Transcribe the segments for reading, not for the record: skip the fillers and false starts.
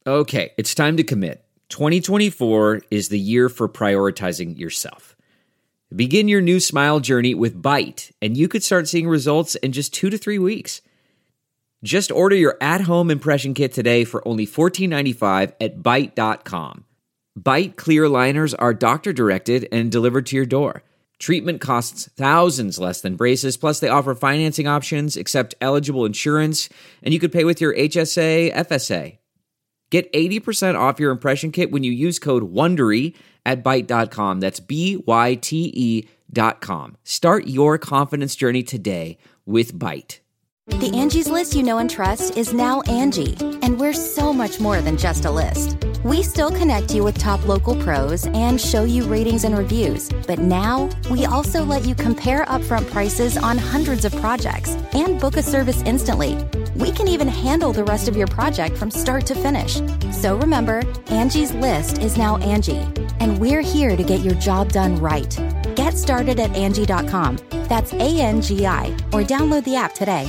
Okay, it's time to commit. 2024 is the year for prioritizing yourself. Begin your new smile journey with Byte, and you could start seeing results in just 2 to 3 weeks. Just order your at-home impression kit today for only $14.95 at Byte.com. Byte clear liners are doctor-directed and delivered to your door. Treatment costs thousands less than braces, plus they offer financing options, accept eligible insurance, and you could pay with your HSA, FSA. Get 80% off your impression kit when you use code WONDERY at Byte.com. That's BYTE.com. Start your confidence journey today with Byte. The Angie's List you know and trust is now Angie, and we're so much more than just a list. We still connect you with top local pros and show you ratings and reviews, but now we also let you compare upfront prices on hundreds of projects and book a service instantly. We can even handle the rest of your project from start to finish. So remember, Angie's List is now Angie, and we're here to get your job done right. Get started at Angie.com. That's ANGI, or download the app today.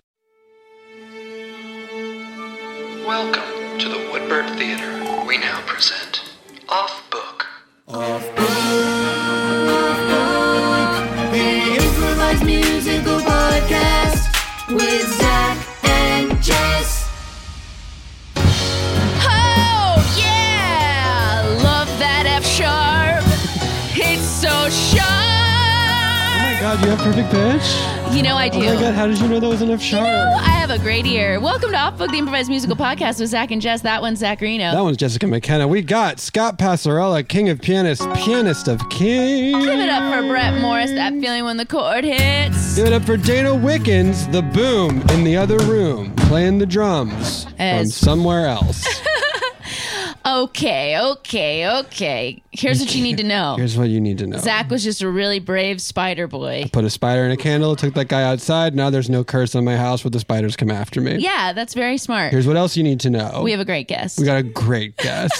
Welcome to the Woodbird Theater. We now present Off Book. Off Book, the improvised musical podcast with Zach and Jess. Oh, yeah! Love that F sharp. It's so sharp. Oh my God, you have perfect pitch? You know I do. Oh my God, how did you know that was an F sharp? You know, I have a great ear. Welcome to Off Book, the improvised musical podcast with Zach and Jess. That one's Zach Reno. That one's Jessica McKenna. We got Scott Passarella, king of pianists, pianist of kings. Give it up for Brett Morris, that feeling when the chord hits. Give it up for Dana Wickens, the boom in the other room, playing the drums from somewhere else. Okay. Here's what you need to know. Here's what you need to know. Zach was just a really brave spider boy. Put a spider in a candle, took that guy outside. Now there's no curse on my house where the spiders come after me. Yeah, that's very smart. Here's what else you need to know. We have a great guest. We got a great guest.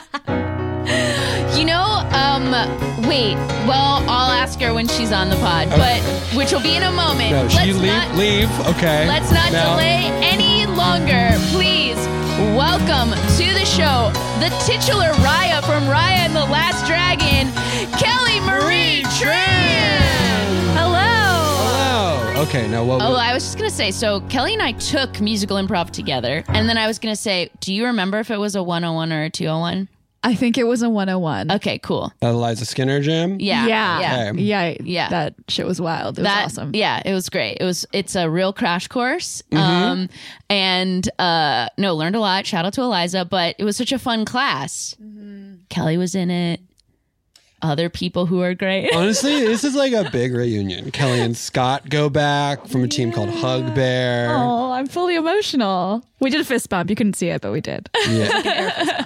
You know, wait. Well, I'll ask her when she's on the pod, but which will be in a moment. No, leave. Okay. Let's not delay any longer. Please welcome to the show the titular Raya from Raya and the Last Dragon, Kelly Marie Tran. Hello. Okay, now what? Oh, I was just going to say, so Kelly and I took musical improv together, and then I was going to say, do you remember if it was a 101 or a 201? I think it was a 101. Okay, cool. That Eliza Skinner jam? Yeah. Yeah. That shit was wild. It was awesome. Yeah, it was great. It's a real crash course. Mm-hmm. Learned a lot. Shout out to Eliza, but it was such a fun class. Mm-hmm. Kelly was in it. Other people who are great. Honestly, this is like a big reunion. Kelly and Scott go back from a team called Hug Bear. Oh, I'm fully emotional. We did a fist bump. You couldn't see it, but we did. Yeah.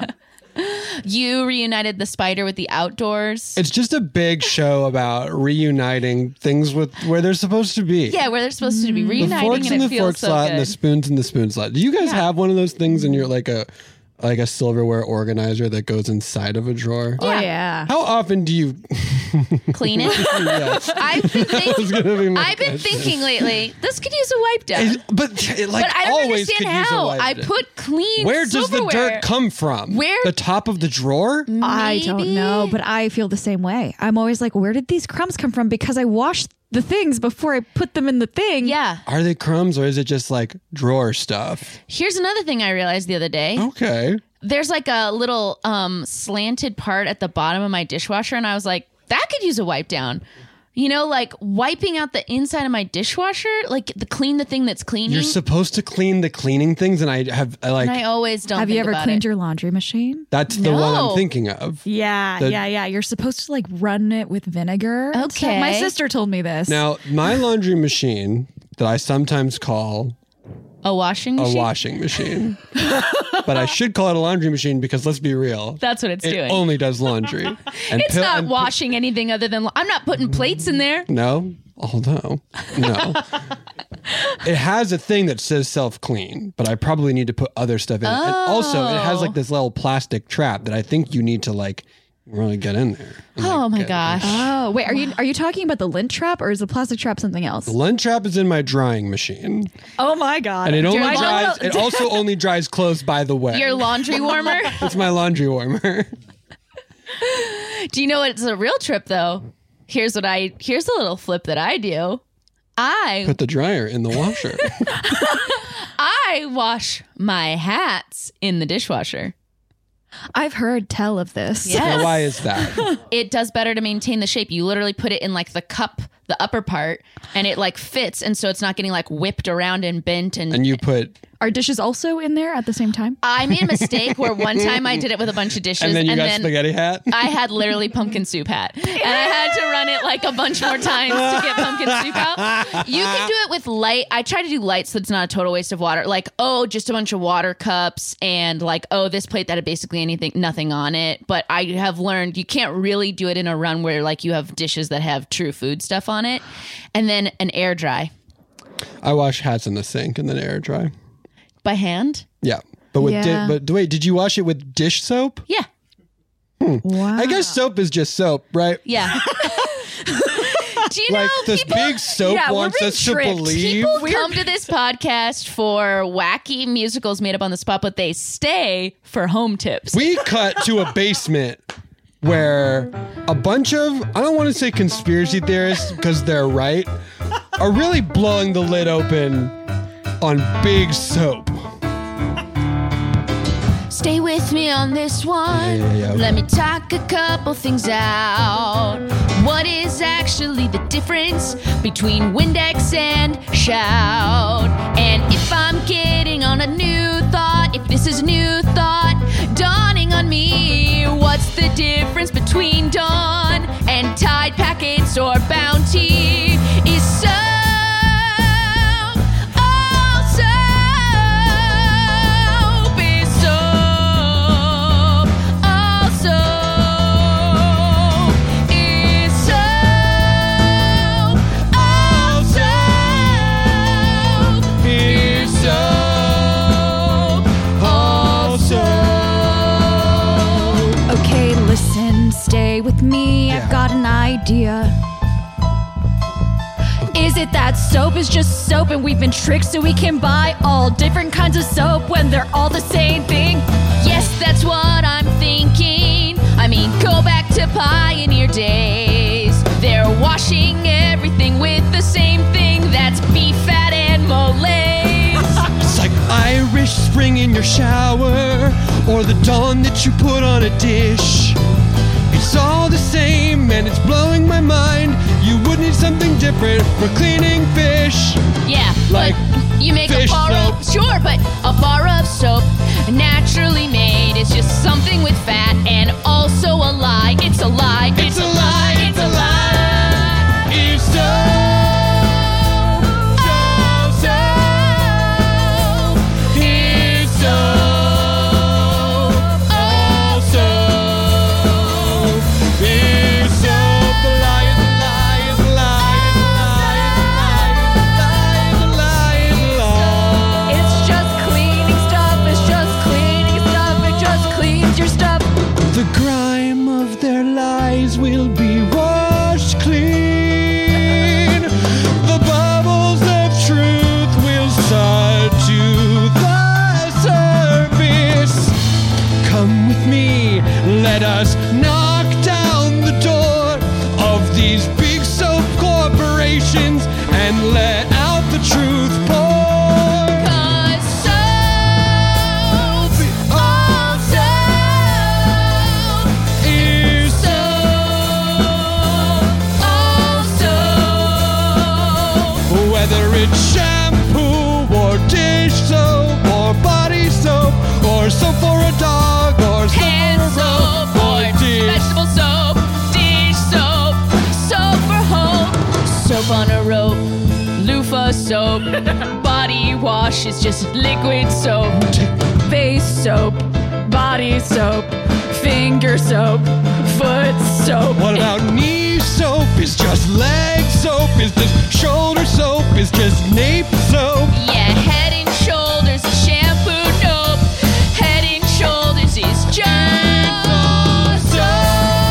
You reunited the spider with the outdoors. It's just a big show about reuniting things with where they're supposed to be. Yeah, where they're supposed to be. Reuniting, the forks and in it the feels fork so slot good. and the spoons in the spoon slot. Do you guys have one of those things in your like a silverware organizer that goes inside of a drawer? Oh, yeah. How often do you clean it? Yes. I've been thinking lately, this could use a wipe down. But I don't always understand could use a how. wipe I down. put clean Where does the silverware. dirt come from? Where? The top of the drawer? I don't know, but I feel the same way. I'm always like, where did these crumbs come from? Because I washed the things before I put them in the thing. Yeah. Are they crumbs or is it just like drawer stuff? Here's another thing I realized the other day. Okay. There's like a little slanted part at the bottom of my dishwasher, and I was like, that could use a wipe down. You know, like wiping out the inside of my dishwasher, like the thing that's cleaning. You're supposed to clean the cleaning things, and I always don't. Have think you ever about cleaned it. your laundry machine? That's the one I'm thinking of. Yeah. You're supposed to like run it with vinegar. and stuff. Okay. My sister told me this. Now, my laundry machine that I sometimes call a washing machine. A washing machine. But I should call it a laundry machine because let's be real. That's what it's doing. It only does laundry. And it's not washing anything other than... I'm not putting plates in there. No. Although, no. It has a thing that says self-clean, but I probably need to put other stuff in it. And also, it has like this little plastic trap that I think you need to like really get in there. And, Oh my get- gosh. Oh, wait, are you talking about the lint trap or is the plastic trap something else? The lint trap is in my drying machine, Oh my God. and it only Your dries. It also only dries clothes by the way. Your laundry warmer? It's my laundry warmer. Do you know what's a real trip though? Here's a little flip that I do. I Put the dryer in the washer. wash my hats in the dishwasher. I've heard tell of this. Yes. Now, why is that? It does better to maintain the shape. You literally put it in like the cup, the upper part, and it like fits, and so it's not getting like whipped around and bent. And you put, Are dishes also in there at the same time? I made a mistake where one time I did it with a bunch of dishes, and then you got spaghetti hat. I had literally pumpkin soup hat, and I had to run it like a bunch more times to get pumpkin soup out. You can do it with light. I try to do light so it's not a total waste of water. Like, oh, just a bunch of water cups, and like, oh, this plate that had basically nothing on it. But I have learned you can't really do it in a run where like you have dishes that have true food stuff on it, and then an air dry I wash hats in the sink and then air dry. by hand. Yeah, but with Yeah. but wait, did you wash it with dish soap? Yeah, Wow. I guess soap is just soap, right? yeah. Do you know Like this people? big soap Yeah, we're wants being us to tricked. believe. People come to this podcast for wacky musicals made up on the spot, but they stay for home tips. We cut to a basement where a bunch of, I don't want to say conspiracy theorists because they're right, are really blowing the lid open on big soap. Stay with me on this one. Yeah, okay. Let me talk a couple things out. What is actually the difference between Windex and Shout? And if I'm getting on a new thought, if this is new thought dawning on me, what's the difference between Dawn and Tide Packets or Bounty? Is soap, oh soap is soap, oh soap is soap, oh soap is soap, oh soap. Okay, listen, stay with me. I've got an idea. Is it that soap is just soap and we've been tricked so we can buy all different kinds of soap when they're all the same thing? Yes, that's what I'm thinking. I mean, go back to pioneer days. They're washing everything with the same thing. That's beef fat and malaise. It's like Irish Spring in your shower or the Dawn that you put on a dish. It's all the same and it's blowing my mind. You would need something different for cleaning fish. Yeah, Like but you make a fish bar of soap. sure, but a bar of soap naturally made is just something with fat and also a lie. It's a lie. It's a lie. It's a lie. It's so, It's soap. Oh, soap. it's so, the lie is a lie, is a lie, is a lie, is a lie, is a lie. It's just cleaning stuff. It's just cleaning stuff. It just cleans your stuff. The grime of their lies will be washed clean. The bubbles of truth will start to the surface. Come with me, let us knock down the door of these big soap corporations and let out the truth pour. 'Cause soap, oh, soap Is soap, oh, soap. whether it's shampoo or dish soap or body soap or soap for a dog or soap Hand for a soap rope or dish. vegetable soap, dish soap, soap for home, soap on a rope, loofah soap, body wash is just liquid soap, face soap, body soap, finger soap, foot soap. What about knee soap? Is just leg soap? Is just shoulder soap? Is just nape soap? Yeah, head and shoulders is shampoo, nope. Head and shoulders is just soap.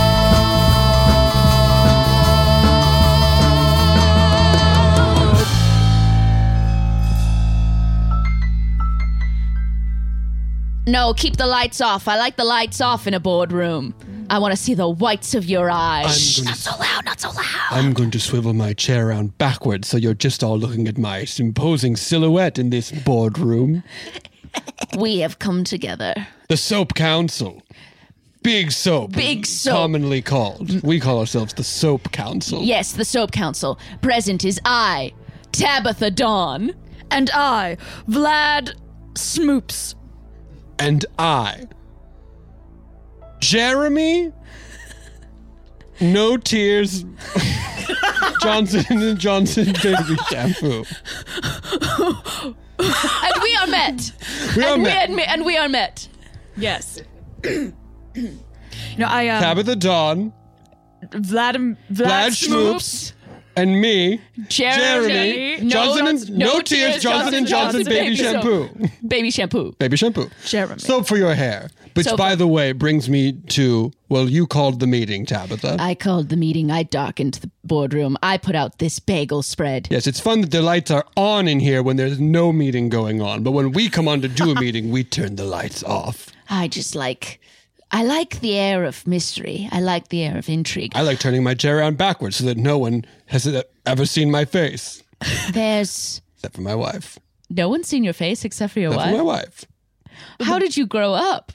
No, keep the lights off. I like the lights off in a boardroom. I want to see the whites of your eyes. Shh, not so loud, not so loud. I'm going to swivel my chair around backwards so you're just all looking at my imposing silhouette in this boardroom. We have come together. The Soap Council. Big Soap. Big Soap. Commonly called. We call ourselves the Soap Council. Yes, the Soap Council. Present is I, Tabitha Dawn. And I, Vlad Smoops. And I, Jeremy, No Tears, Johnson & Johnson Baby Shampoo. And we are met. And we are met. Yes. I Tabitha Dawn, Vlad Smoops, and me, Jeremy, No Tears, Johnson & Johnson Baby Shampoo. Baby shampoo. Baby shampoo. Jeremy. Soap for your hair. Which, Soap. by the way, brings me to, well, you called the meeting, Tabitha. I called the meeting. I darkened the boardroom. I put out this bagel spread. Yes, it's fun that the lights are on in here when there's no meeting going on. But when we come on to do a meeting, we turn the lights off. I like the air of mystery. I like the air of intrigue. I like turning my chair around backwards so that no one has ever seen my face. There's Except for my wife. no one's seen your face except for your Except for my wife. wife. How did you grow up?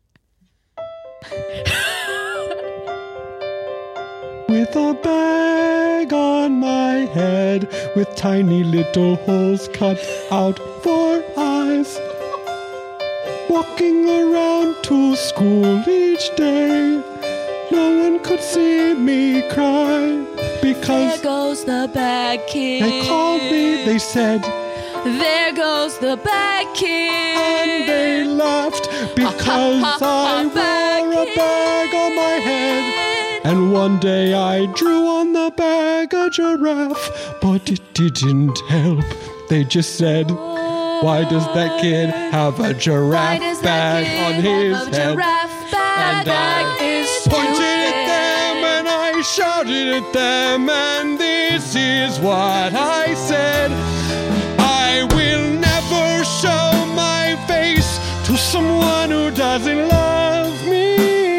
With a bag on my head, with tiny little holes cut out for eyes. Walking around to school each day, no one could see me cry because There goes the bad kid. they called me, they said, There goes the bad kid. and they laughed because I wore a bag on my head. And one day I drew on the bag a giraffe, but it didn't help. They just said, why does that kid have a giraffe bag on his head? And I pointed at them and I shouted at them, and this is what I said. I will never show my face to someone who doesn't love me.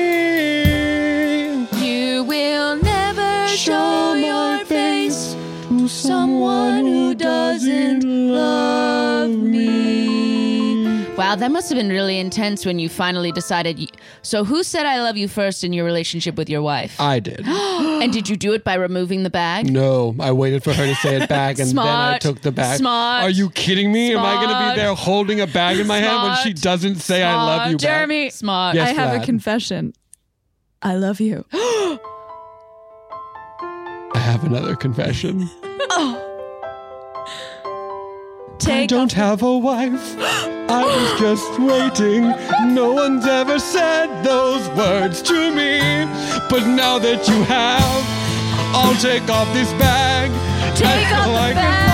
You will never show your face to someone who doesn't love me. Wow, that must have been really intense when you finally decided. So who said I love you first in your relationship with your wife? I did. And did you do it by removing the bag? No, I waited for her to say it back, and then I Smart. took the bag. Smart. Are you kidding me? Am I going to Smart. be there holding a bag in my hand when she Smart. doesn't say I love you back? Jeremy, Smart. Yes, I have Vlad. a confession. I love you. I have another confession. I Take don't have a wife. I was just waiting. No one's ever said those words to me. But now that you have, I'll take off this bag. Take off the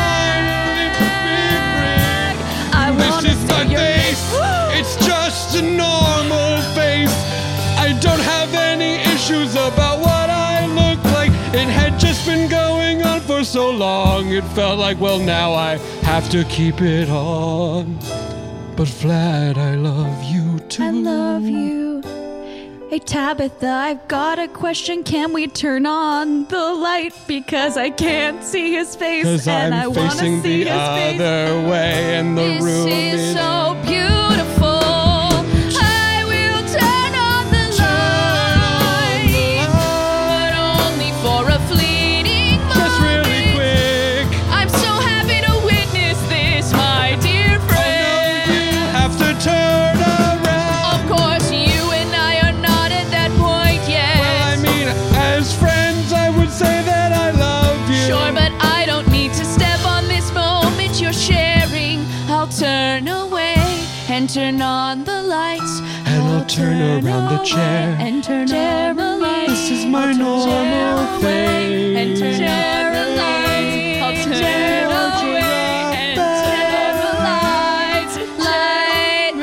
bag. I This wanna is my see your face. It's just a normal face. I don't have any issues about what I look like. It had just been going on for so long. It felt like, well, now I have to keep it on. But Vlad, I love you too. I love you. Hey Tabitha, I've got a question. Can we turn on the light? Because I can't see his face. Because and I I'm want to facing see the his face. other way, and the This room is so beautiful. I will turn on the light, but only for a fleeting moment. just really quick. I'm so happy to witness this, my dear friend. You have to turn around. Of course, you and I are not at that point yet. Well, I mean, as friends, I would say that I love you. Sure, but I don't need to step on this moment you're sharing. I'll turn away and turn on the lights. And I'll turn around the chair. And turn on the lights. This is my normal face. And turn on the lights. I'll turn away and turn the lights. Light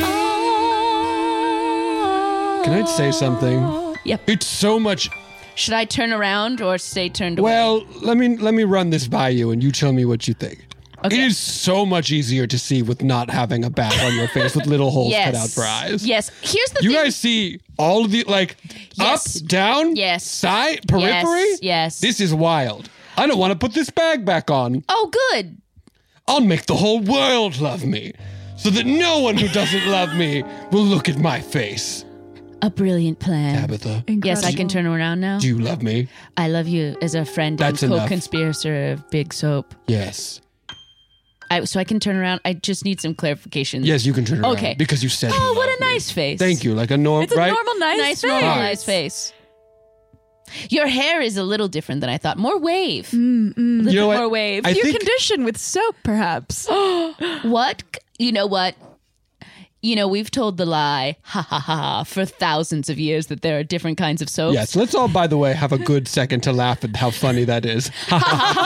on. Can I say something? Yep. It's so much. Should I turn around or stay turned away? Well, let me run this by you, and you tell me what you think. Okay. It is so much easier to see with not having a bag on your face with little holes cut out for eyes. Yes. Here's the You thing. guys see all of the, like, Yes. up, down, Yes. side, periphery? Yes. This is wild. I don't want to put this bag back on. Oh, good. I'll make the whole world love me so that no one who doesn't love me will look at my face. A brilliant plan. Tabitha, Yes, I can turn around now. do you love me? I love you as a friend That's and enough. co-conspirator of Big Soap. Yes. So I can turn around. I just need some clarification. Yes, you can turn around. Okay. Because you said Oh, you what love a me. nice face. Thank you. Like a normal, It's a right? normal, nice Nice, face. normalized face. Your hair is a little different than I thought. More wave. You know what? More wave. I You think condition with soap, perhaps. What? You know what? You know, we've told the lie, ha ha ha, for thousands of years that there are different kinds of soaps. yes. Let's all, by the way, have a good second to laugh at how funny that is. But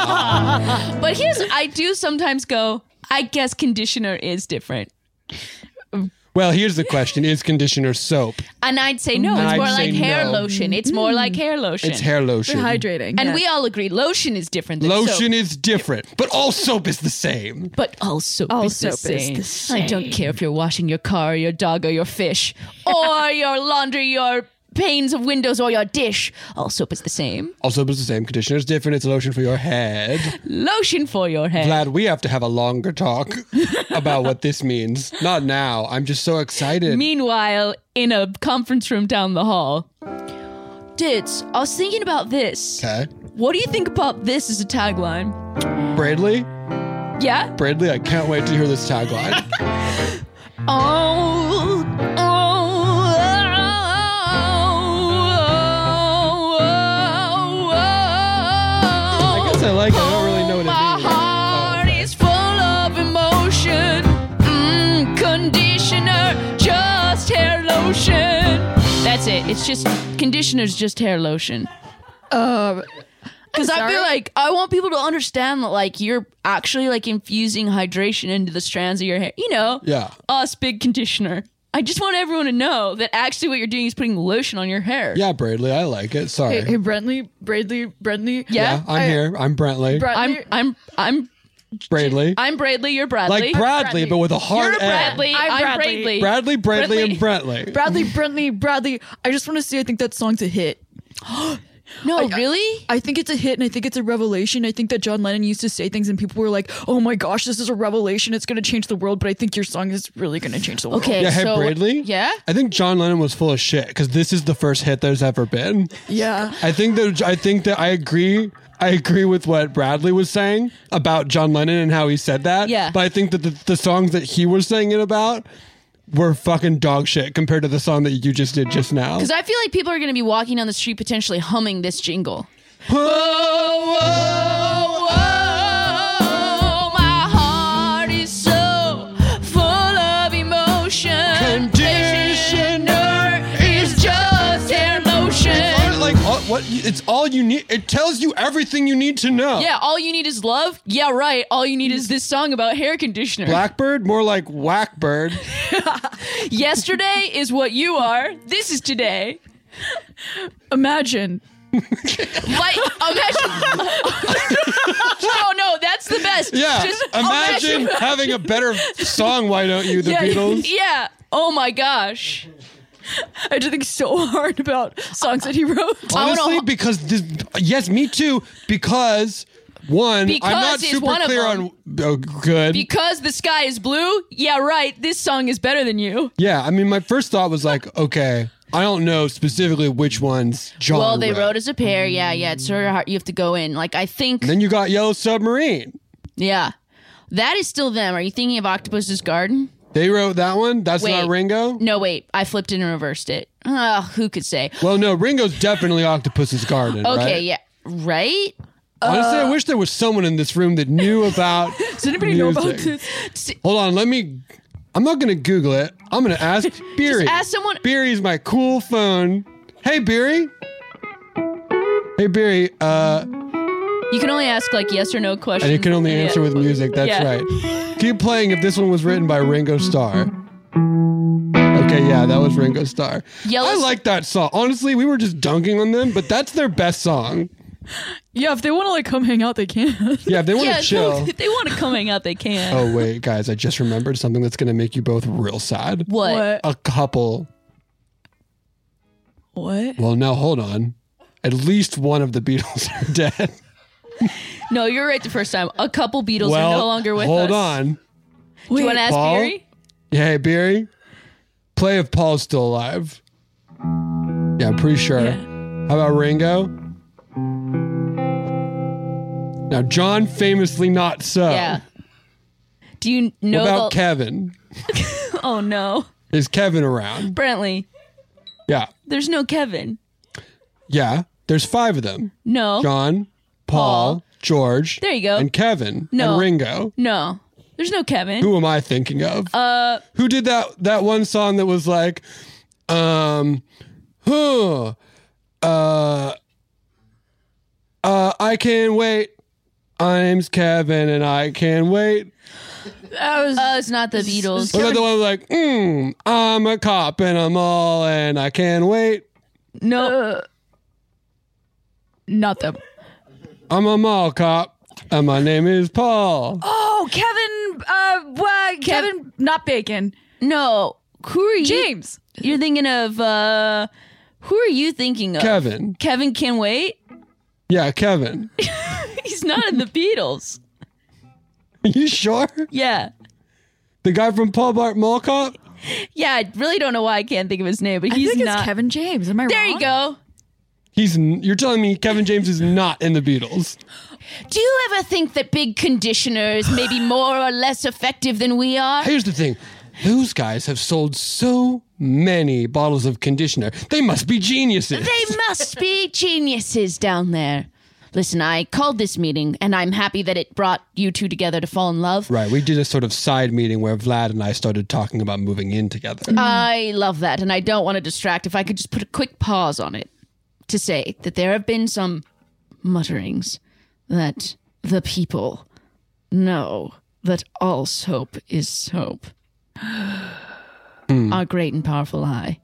I do sometimes go, I guess conditioner is different. Well, here's the question: is conditioner soap? And I'd say no, it's I'd more say like hair no. lotion. It's more like hair lotion. It's hair lotion. They're hydrating. And yeah. we all agree lotion is different than Lotion soap. is different, but all soap is the same. But all soap, All is, soap the is same. the same. I don't care if you're washing your car or your dog or your fish or your laundry, your panes of windows or your dish. All soap is the same. All soap is the same. Conditioner is different. It's lotion for your head. Lotion for your head. Vlad, we have to have a longer talk about what this means. Not now. I'm just so excited. Meanwhile, in a conference room down the hall. Dids, I was thinking about this. Okay. What do you think about this as a tagline? Bradley? Yeah? Bradley, I can't wait to hear this tagline. Oh, I guess I like it. I don't really know what it my means. heart is full of emotion. Conditioner, just hair lotion. That's it. It's just conditioner's just hair lotion. Because I feel like I want people to understand that, like, you're actually like infusing hydration into the strands of your hair. You know, Yeah. us big conditioner. I just want everyone to know that actually what you're doing is putting lotion on your hair. Yeah, Bradley, I like it. Sorry. Hey, Bradley. Yeah. I'm here. I'm Brentley. I'm Bradley. Bradley. You're Bradley. Like Bradley, but with a hard You're Bradley. I'm I'm Bradley. Bradley. Bradley, and Brentley. Bradley. I just want to say I think that song's a hit. No, really? I think it's a hit and I think it's a revelation. I think that John Lennon used to say things and people were like, oh my gosh, this is a revelation. It's going to change the world. But I think your song is really going to change the world. Okay. Yeah, hey, so, Bradley? Yeah? I think John Lennon was full of shit because this is the first hit there's ever been. Yeah. I think that I agree. I agree with what Bradley was saying about John Lennon and how he said that. Yeah. But I think that the songs that he was saying it about were fucking dog shit compared to the song that you just did just now. Because I feel like people are going to be walking down the street potentially humming this jingle. Whoa, Oh, my heart is so full of emotion. Conditioner is just hair lotion. It's all you need. It tells you everything you need to know. Yeah, all you need is love. Yeah, right. All you need is this song about hair conditioner. Blackbird, more like whackbird. Yesterday is what you are. This is today. Imagine. Like, imagine. No, that's the best. Yeah. Just Imagine having a better song. Why don't you, the Beatles? Yeah. Oh my gosh. I just think so hard about songs that he wrote. Honestly, because yes, me too. Because one, Because I'm not is super one of clear them. on. Oh, good. Because the sky is blue. Yeah, right. This song is better than you. Yeah, I mean, my first thought was like, okay, I don't know specifically which ones John. Well, they wrote as a pair. Yeah. It's sort of hard. You have to go in. Like, I think. And then you got Yellow Submarine. Yeah. That is still them. Are you thinking of Octopus's Garden? They wrote that one. That's Wait. not Ringo. No, wait. I flipped it and reversed it. Who could say? Well, no, Ringo's definitely Octopus's Garden. Okay, right? yeah. Right? Honestly, I wish there was someone in this room that knew about. Does anybody know about music. this? Hold on, I'm not gonna Google it. I'm gonna ask Beery. ask someone- Beery's my cool phone. Hey, Beery. Hey, Beery. You can only ask, like, yes or no questions. And you can only Yeah. answer with music. That's Yeah. right. Keep playing if this one was written by Ringo Starr. Okay, yeah, that was Ringo Starr. Yellow- I like that song. Honestly, we were just dunking on them, but that's their best song. Yeah, if they want to like come hang out, they can. Yeah, if they want to chill. If they want to come hang out, they can. Oh, wait, guys, I just remembered something that's going to make you both real sad. What? A couple. What? Well, now hold on. At least one of the Beatles are dead. No, you're right the first time. A couple Beatles well, are no longer with us. hold on. Do you want to ask Paul? Beery? Yeah, hey, Beery. Play if Paul's still alive. Yeah, I'm pretty sure. Yeah. How about Ringo? Now, John famously not so. Yeah. Do you What know about the... Kevin? Oh, no. Is Kevin around? Brantley, Yeah. there's no Kevin. Yeah. There's 5 of them. No. John, Paul, Paul. George. There you go. And Kevin. No. And Ringo. No. There's no Kevin. Who am I thinking of? Who did that one song that was like, I can't wait. I'm Kevin and I can't wait. That was It's not the Beatles. What about the one like, I'm a cop and I'm all and I can't wait. No. not them. I'm a mall cop and my name is Paul. Oh, Kevin. Kevin, not Bacon. No. Who are you? James. You're thinking of, who are you thinking of? Kevin. Kevin Can Wait? Yeah, Kevin. He's not in the Beatles. Are you sure? Yeah. The guy from Paul Blart Mall Cop? Yeah, I really don't know why I can't think of his name, but I he's think not. it's Kevin James. Am I There wrong? you go. You're telling me Kevin James is not in the Beatles? Do you ever think that big conditioners may be more or less effective than we are? Here's the thing. Those guys have sold so many bottles of conditioner. They must be geniuses. They must be geniuses down there. Listen, I called this meeting, and I'm happy that it brought you two together to fall in love. Right, we did a sort of side meeting where Vlad and I started talking about moving in together. I love that, and I don't want to distract. If I could just put a quick pause on it to say that there have been some mutterings that the people know that all soap is soap. Our great and powerful eye.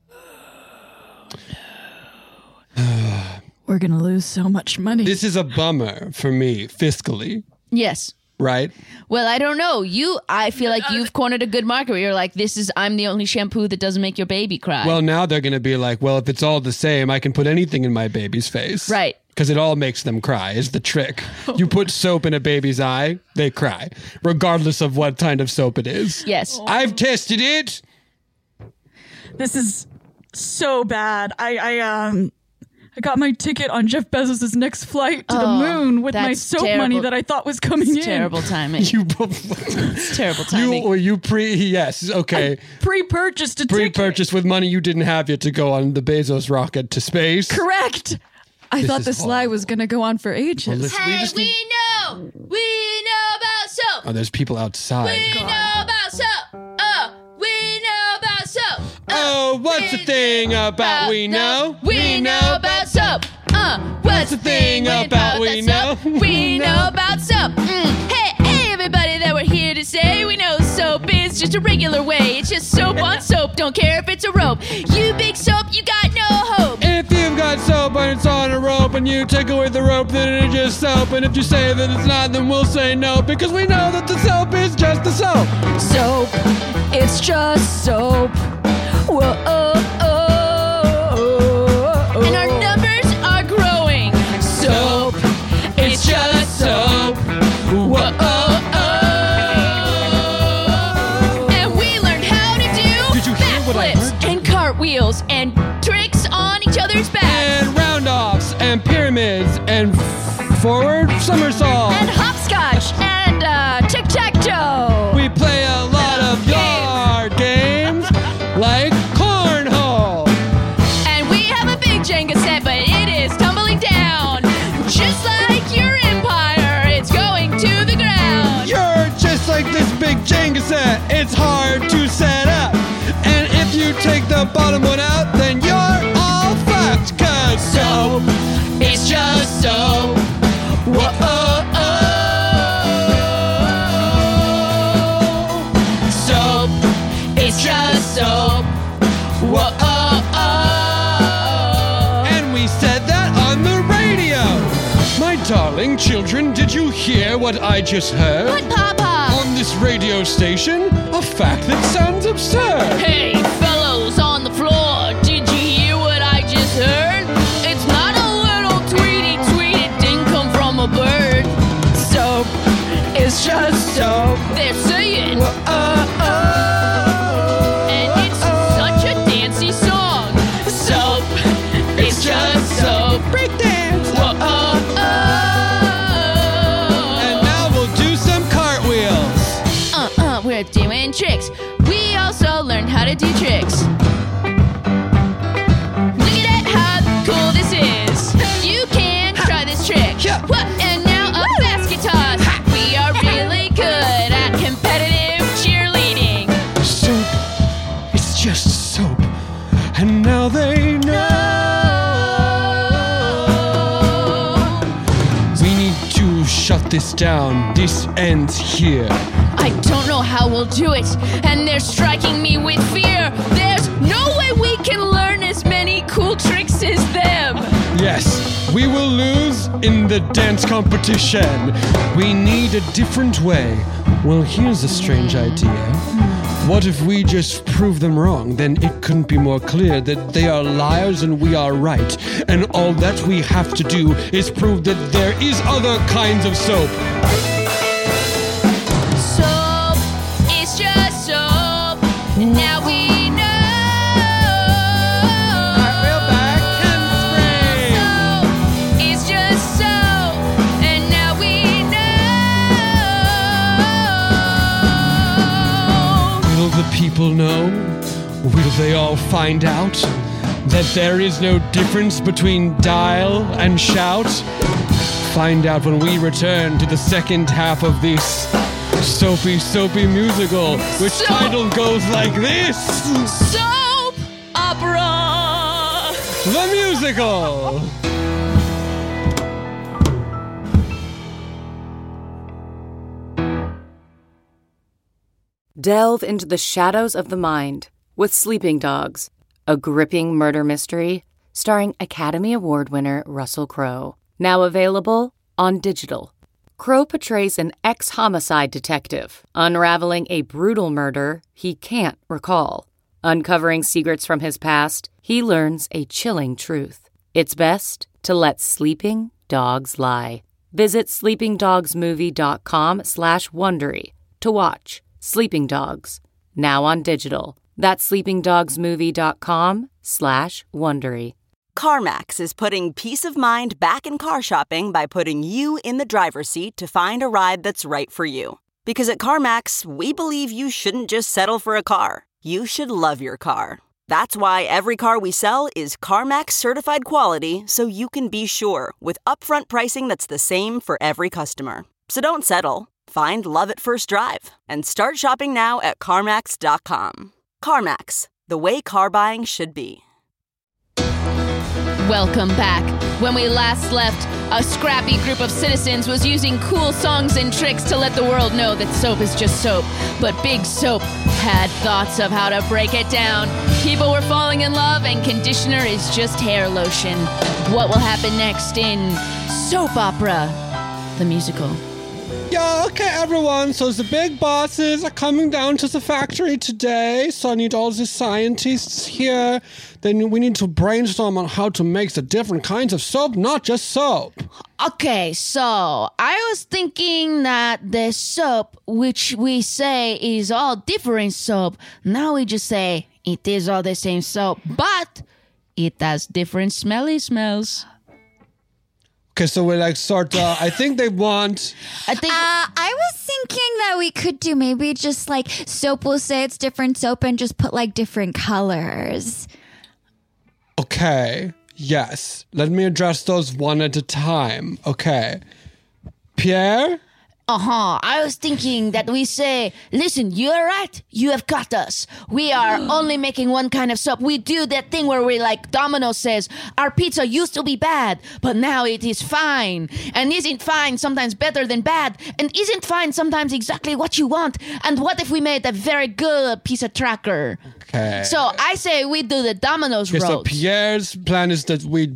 We're going to lose so much money. This is a bummer for me, fiscally, Yes. right? Well, I don't know. I feel like you've cornered a good market where you're like, I'm the only shampoo that doesn't make your baby cry. Well, now they're going to be like, well, if it's all the same, I can put anything in my baby's face. Right. Because it all makes them cry, is the trick. You put soap in a baby's eye, they cry, regardless of what kind of soap it is. Yes. I've tested it. This is so bad. I got my ticket on Jeff Bezos' next flight to the moon with my that's soap terrible. money that I thought was coming It's in. terrible timing. It's terrible timing. Yes, okay. Pre-purchased a ticket. Pre-purchased with money you didn't have yet to go on the Bezos rocket to space. Correct. I thought is this lie horrible. was going to go on for ages. Well, listen, we just need- know about soap. Oh, there's people outside. know about soap. We know about soap. Oh, what's the thing about we know? We know about soap. What's the thing about we know? We know about soap. Hey, everybody that we're here to say we know soap is just a regular way. It's just soap on soap. Don't care if it's a rope. You big soap, you got no hope. If you've got soap and it's on a rope and you take away the rope, then it's just soap. And if you say that it's not, then we'll say no, because we know that the soap is just the soap. Soap. It's just soap. Whoa. And our numbers are growing. Soap, it's just soap. And we learned how to do Did you hear what I backflips heard? and cartwheels and tricks on each other's backs. And round-offs and pyramids and forward somersaults. And hopscotch. And tic-tac-toe. We play a lot of yard games like cornhole. And we have a big Jenga set, but it is tumbling down. Just like your empire, it's going to the ground. You're just like this big Jenga set. It's hard to set up. And if you take the bottom one out, then you're all fucked. 'Cause soap, It's just soap. Soap. It's just soap. and we said that on the radio. darling children, did you hear what I just heard? What, Papa? On this radio station, a fact that sounds absurd. Hey, fellows on the floor, did you hear what I just heard? It's not a little tweety tweet, it didn't come from a bird. Soap, it's just soap. They're saying, and it's such a dancey song. Soap, it's just soap. Break dance. And now we'll do some cartwheels. We're doing tricks. We also learned how to do tricks. Look at how cool this is. You can try this trick. What? And now a basket toss. We are really good at competitive cheerleading. Soap, it's just soap. And now they know. We need to shut this down. This ends here. I don't know how we'll do it, and they're striking me with fear. There's no way we can learn as many cool tricks as them. Yes, we will lose in the dance competition. We need a different way. Well, here's a strange idea. What if we just prove them wrong? Then it couldn't be more clear that they are liars and we are right. And all that we have to do is prove that there is other kinds of soap. Soap, it's just soap. And now we know. Cartwheel back handspring. Soap, it's just soap. And now we know. Will the people know? Will they all find out that there is no difference between dial and shout? Find out when we return to the second half of this soapy musical, which title goes like this: Soap opera. The Musical. Delve into the shadows of the mind with Sleeping Dogs, a gripping murder mystery starring Academy Award winner Russell Crowe. Now available on digital. Crowe portrays an ex-homicide detective unraveling a brutal murder he can't recall. Uncovering secrets from his past, he learns a chilling truth. It's best to let sleeping dogs lie. Visit sleepingdogsmovie.com/Wondery to watch Sleeping Dogs, now on digital. That's sleepingdogsmovie.com/Wondery. CarMax is putting peace of mind back in car shopping by putting you in the driver's seat to find a ride that's right for you. Because at CarMax, we believe you shouldn't just settle for a car. You should love your car. That's why every car we sell is CarMax certified quality, so you can be sure with upfront pricing that's the same for every customer. So don't settle. Find love at first drive and start shopping now at CarMax.com. CarMax, the way car buying should be. Welcome back. When we last left, a scrappy group of citizens was using cool songs and tricks to let the world know that soap is just soap. But Big Soap had thoughts of how to break it down. People were falling in love, and conditioner is just hair lotion. What will happen next in Soap Opera, the musical? Yeah, okay, everyone. So the big bosses are coming down to the factory today. So I need all the scientists here. Then we need to brainstorm on how to make the different kinds of soap, not just soap. Okay, so I was thinking that the soap, which we say is all different soap, now we just say it is all the same soap, but it has different smelly smells. Okay, so we're like sort of, I think they want... I was thinking that we could do maybe just like soap will say it's different soap and just put like different colors. Okay, yes. Let me address those one at a time. Okay. Pierre? I was thinking that we say, listen, you're right. You have got us. We are only making one kind of soap. We do that thing where we like Domino's says, our pizza used to be bad, but now it is fine. And isn't fine sometimes better than bad? And isn't fine sometimes exactly what you want? And what if we made a very good pizza tracker? Okay. So I say we do the Domino's road. So Pierre's plan is that we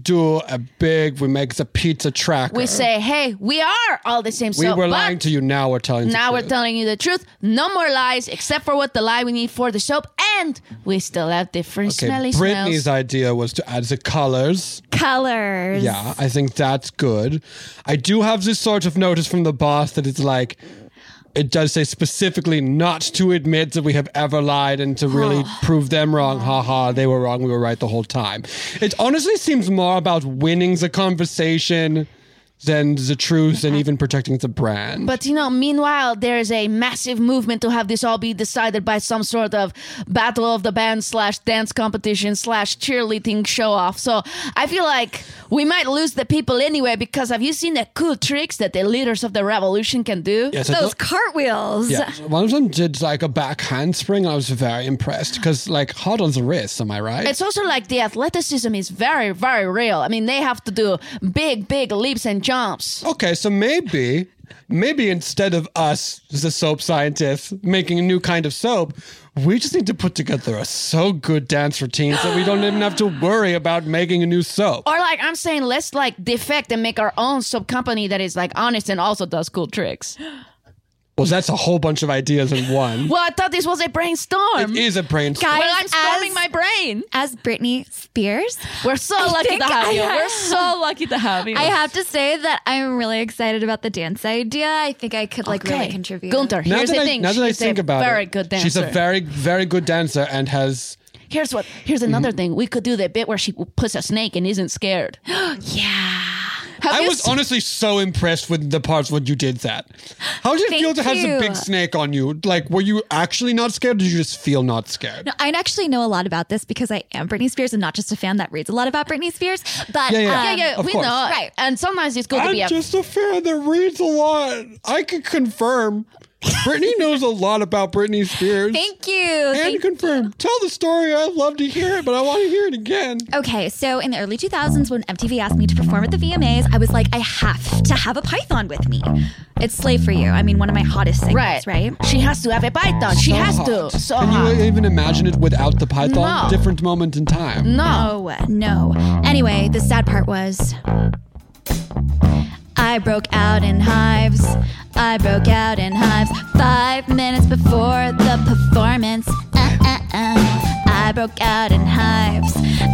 make the pizza tracker. We say, hey, we are all the same soap. We were lying to you, now we're telling Now the we're truth. telling you the truth. No more lies, except for what the lie we need for the soap. And we still have different smelly Brittany's smells. idea was to add the colors. Colors. Yeah, I think that's good. I do have this sort of notice from the boss that it's like, it does say specifically not to admit that we have ever lied and to really prove them wrong. Ha, they were wrong. We were right the whole time. It honestly seems more about winning the conversation than the truth and even protecting the brand. But, meanwhile, there is a massive movement to have this all be decided by some sort of battle of the band / dance competition / cheerleading show off. So I feel like we might lose the people anyway, because have you seen the cool tricks that the leaders of the revolution can do? Yes, Those cartwheels. Yeah, one of them did like a back handspring. I was very impressed because hot on the wrist, am I right? It's also like the athleticism is very, very real. I mean, they have to do big, big leaps and jumps. Okay, so maybe instead of us, the soap scientists, making a new kind of soap, we just need to put together a so good dance routine so we don't even have to worry about making a new soap. Or I'm saying, let's defect and make our own soap company that is honest and also does cool tricks. Well, that's a whole bunch of ideas in one. Well, I thought this was a brainstorm. It is a brainstorm. Guys, Well, I'm storming my brain. As Britney Spears, We're so lucky think to have you. I- We're so lucky to have you. I have to say that I'm really excited about the dance idea. I think I could really contribute. Gunther, here's the thing. Now that I She's think a about very it, good dancer. she's a very, very good dancer and has... Here's another thing. We could do the bit where she puts a snake and isn't scared. Yeah. Have I you was seen- honestly so impressed with the parts when you did that. How did it feel to have the you. big snake on you? Were you actually not scared or did you just feel not scared? No, I actually know a lot about this because I am Britney Spears and not just a fan that reads a lot about Britney Spears. But Yeah, Of we course. know. Right. And sometimes it's good to be I'm just a fan that reads a lot. I can confirm. Britney knows a lot about Britney Spears. Thank you. And confirm. Tell the story. I'd love to hear it, but I want to hear it again. Okay, so in the early 2000s, when MTV asked me to perform at the VMAs, I was like, I have to have a python with me. It's Slave for You. I mean, one of my hottest singles, right? She has to have a python. She has hot. to. So Can hot. you even imagine it without the python? No. Different moment in time. No. Anyway, the sad part was I broke out in hives. 5 minutes before the performance. I broke out in hives.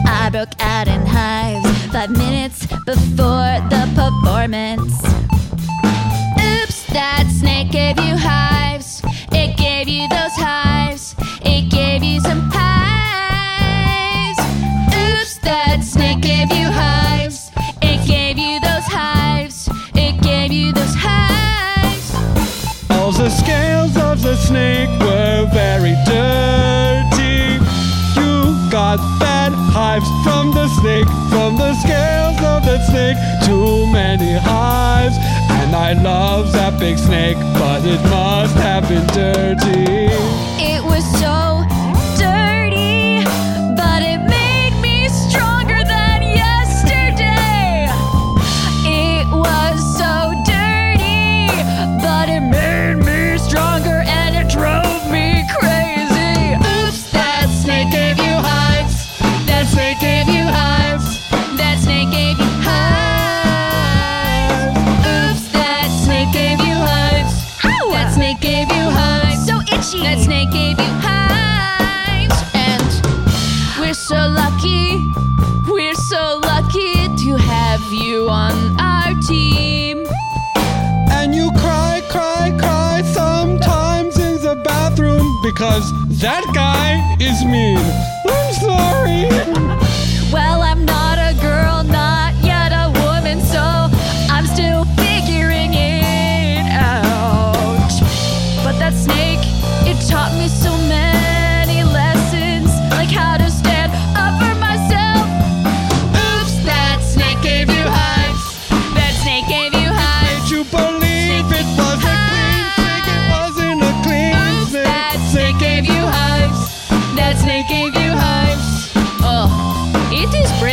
5 minutes before the performance. Oops, that snake gave you hives. It gave you those hives. It gave you some hives. Oops, that snake gave you hives. It gave you those hives. It gave you those hives. All the scales of the snake were very dirty. You got bad hives from the snake, from the scales of the snake. Too many hives, and I love that big snake, but it must have been dirty. It was so dirty, but it made me stronger than yesterday. It was so dirty, but it made me stronger and it drove me crazy. Oops, that snake gave you hives. That snake gave you hives. That snake gave you hives. Oops, that snake gave you hives. Ow! That snake gave you hives. So itchy. That snake gave you hives. And we're so lucky. We're so lucky to have you on our team. And you cry, cry, cry sometimes in the bathroom because that guy is mean. I'm sorry. Well, I'm not a girl, not yet a woman, so I'm still figuring it out. But that snake, it taught me so many lessons, like how to stand up for myself. Oops, that snake gave you hives. That snake gave you hives. Did you believe it was a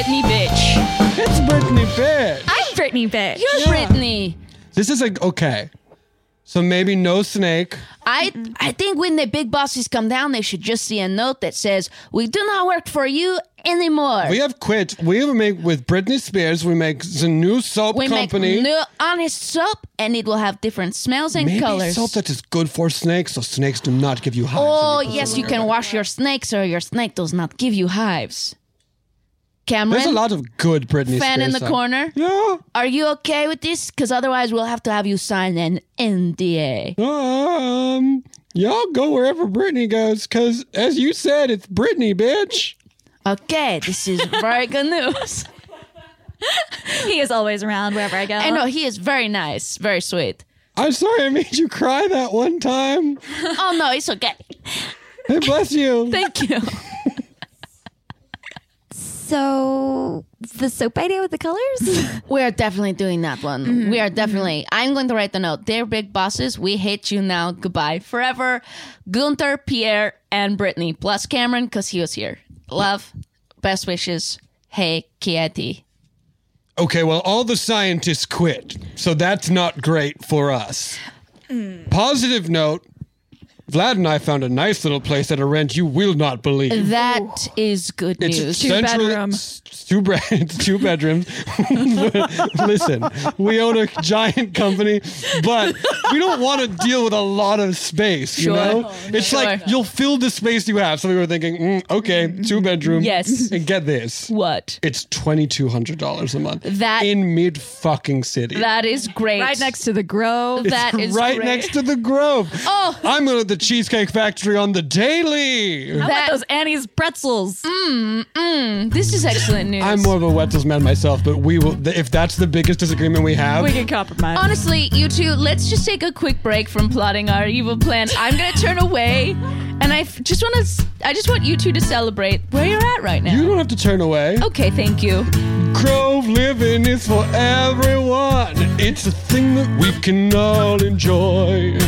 Brittany bitch. It's Brittany bitch. I'm Brittany bitch. You're Brittany. This is like, okay. So maybe no snake. I think when the big bosses come down, they should just see a note that says, "We do not work for you anymore." We have quit. We will make with Britney Spears. We make the new soap We company. make new honest soap, and it will have different smells and Maybe colors. soap that is good for snakes, so snakes do not give you hives. Oh, in your yes, pussy. you can wash your snakes, or your snake does not give you hives. Cameron, There's a lot of good Britney fan Spears in the songs. corner. Yeah. Are you okay with this? Because otherwise, we'll have to have you sign an NDA. Y'all go wherever Britney goes, because as you said, it's Britney, bitch. Okay, this is very good news. He is always around wherever I go. I know, he is very nice, very sweet. I'm sorry I made you cry that one time. Oh, no, it's okay. Hey, bless you. Thank you. So, the soap idea with the colors? We are definitely doing that one. We are definitely. I'm going to write the note. Dear big bosses, we hate you now. Goodbye forever. Gunther, Pierre, and Brittany. Plus Cameron, because he was here. Love. Best wishes. Hey, Kieti. Okay, well, all the scientists quit, so that's not great for us. Positive note, Vlad and I found a nice little place at a rent you will not believe. That is good It's news. It's 2 bedrooms. Listen, we own a giant company, but we don't want to deal with a lot of space, you know? It's like you'll fill the space you have. So we were thinking, okay, 2 bedroom. Yes. And get this. What? It's $2,200 a month. That- in mid-fucking city. That is great. Right next to the Grove. That is right great. next to the Grove. Oh. I'm going to the Cheesecake Factory on the daily. How about those Annie's pretzels? This is excellent news. I'm more of a Wetzel's man myself, but we will. If that's the biggest disagreement we have, We can compromise. Honestly, you two, let's just take a quick break from plotting our evil plan. I'm gonna turn away, and I just want you two to celebrate where you're at right now. you don't have to turn away. Okay, thank you. Grove living is for everyone. It's a thing that we can all enjoy.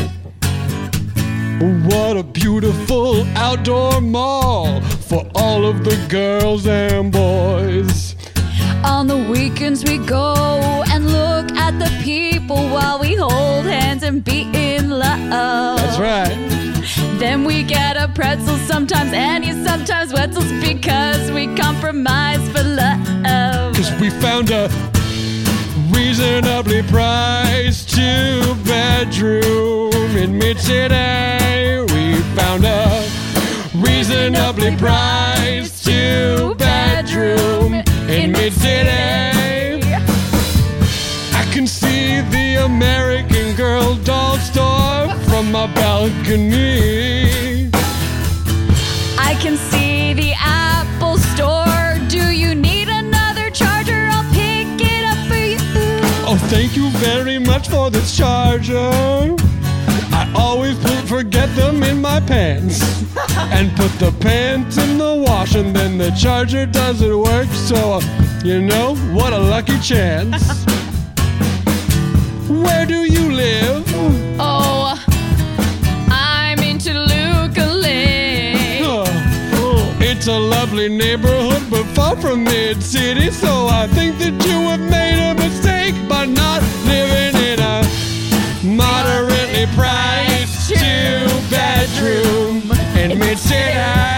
What a beautiful outdoor mall for all of the girls and boys. On the weekends we go and look at the people while we hold hands and be in love. That's right. Then we get a pretzel, sometimes Annie's, sometimes Wetzel's, because we compromise for love. Cause we found a reasonably priced 2-bedroom in Mid-City. We found a reasonably priced 2-bedroom in Mid-City. I can see the American Girl doll store from my balcony. I can see the Apple Store. Do you need another charger? I'll pick it up for you. Oh, thank you very much for this charger. I always forget them in my pants and put the pants in the wash, and then the charger doesn't work. So, you know, what a lucky chance. Where do you live? Oh, I'm in Toluca Lake. It's a lovely neighborhood, but far from mid-city. So I think that you have made a mistake by not living in a moderately priced 2-bedroom in mid-city.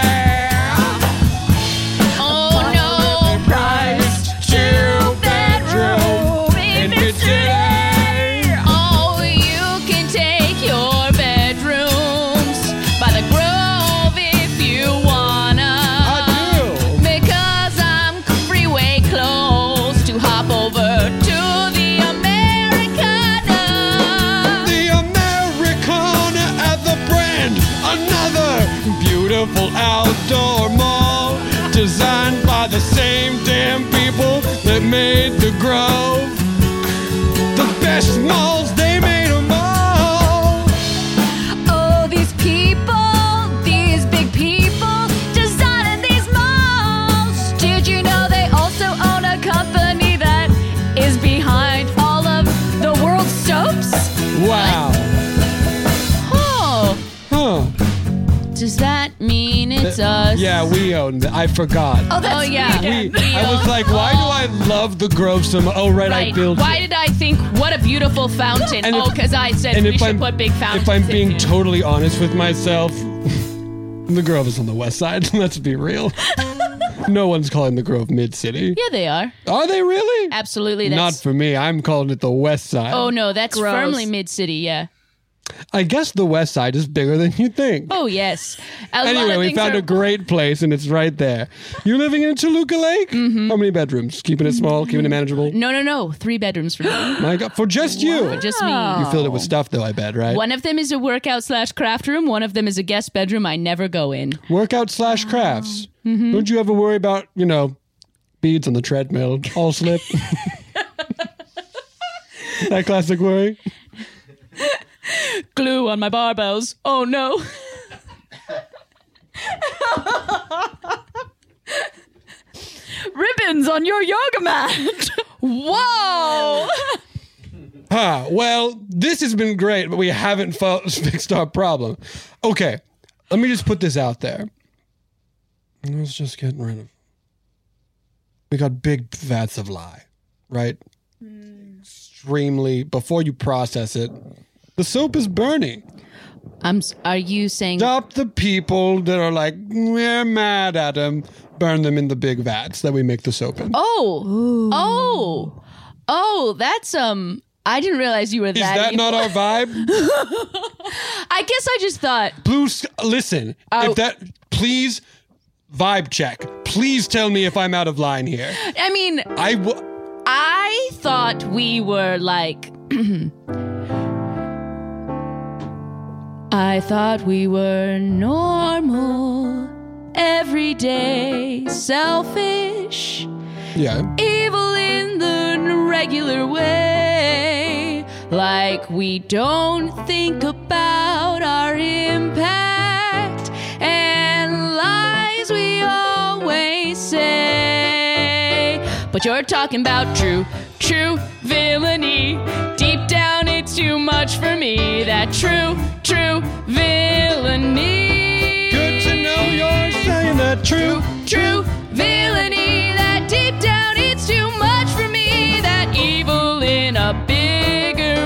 Oh no, Priced 2-bedroom in mid-city. oh, you can take your bedrooms by the Grove if you wanna. I do. Because I'm freeway close to hop over to the Americana. The Americana at the Brand, another beautiful outdoor mall designed by the same damn people that made the Grove. The best malls, they made them all. Oh, these people, these big people designing these malls. Did you know they also own a company that is behind all of the world's soaps? Wow. Oh, Huh. does that mean it's us. Yeah, we owned it. I forgot. Oh, yeah. I was like, why do I love the Grove so much? Oh, right, I built Why it. did I think, what a beautiful fountain? And if- Because I said and we if should I'm- put big fountains If I'm being in. totally honest with myself, the Grove is on the west side. Let's be real. No one's calling the Grove Mid-City. Yeah, they are. Are they really? Absolutely. Not for me. I'm calling it the west side. Oh, no, that's Gross. firmly mid-city, yeah. I guess the west side is bigger than you think. Oh, yes. A lot Anyway, of we things found are- a great place, and it's right there. You're living in Toluca Lake? Mm-hmm. How many bedrooms? Keeping it small, keeping it manageable? No. 3 bedrooms for me. My God, for just you. For just me. You filled it with stuff, though, I bet, right? One of them is a workout/craft room. One of them is a guest bedroom I never go in. Workout/crafts. Mm-hmm. Don't you ever worry about, beads on the treadmill, all slip? That classic worry? Glue on my barbells. Oh, no. Ribbons on your yoga mat. Whoa. Well, this has been great, but we haven't fixed our problem. Okay, let me just put this out there. Let's just get rid of... We got big vats of lye, right? Extremely... Before you process it, the soap is burning. Are you saying... Stop the people that are like, we're mad at him. Burn them in the big vats that we make the soap in. Oh, that's, I didn't realize you were Is that that evil. not our vibe? I guess I just thought... Listen, if that... Please, vibe check. Please tell me if I'm out of line here. I mean... I thought we were like... I thought we were normal, everyday, selfish, Yeah. evil in the regular way. Like we don't think about our impact and lies we always say. But you're talking about true villainy. Deep down it's too much for me. That true villainy. Good to know you're saying that true villainy. That deep down it's too much for me. That evil in a bigger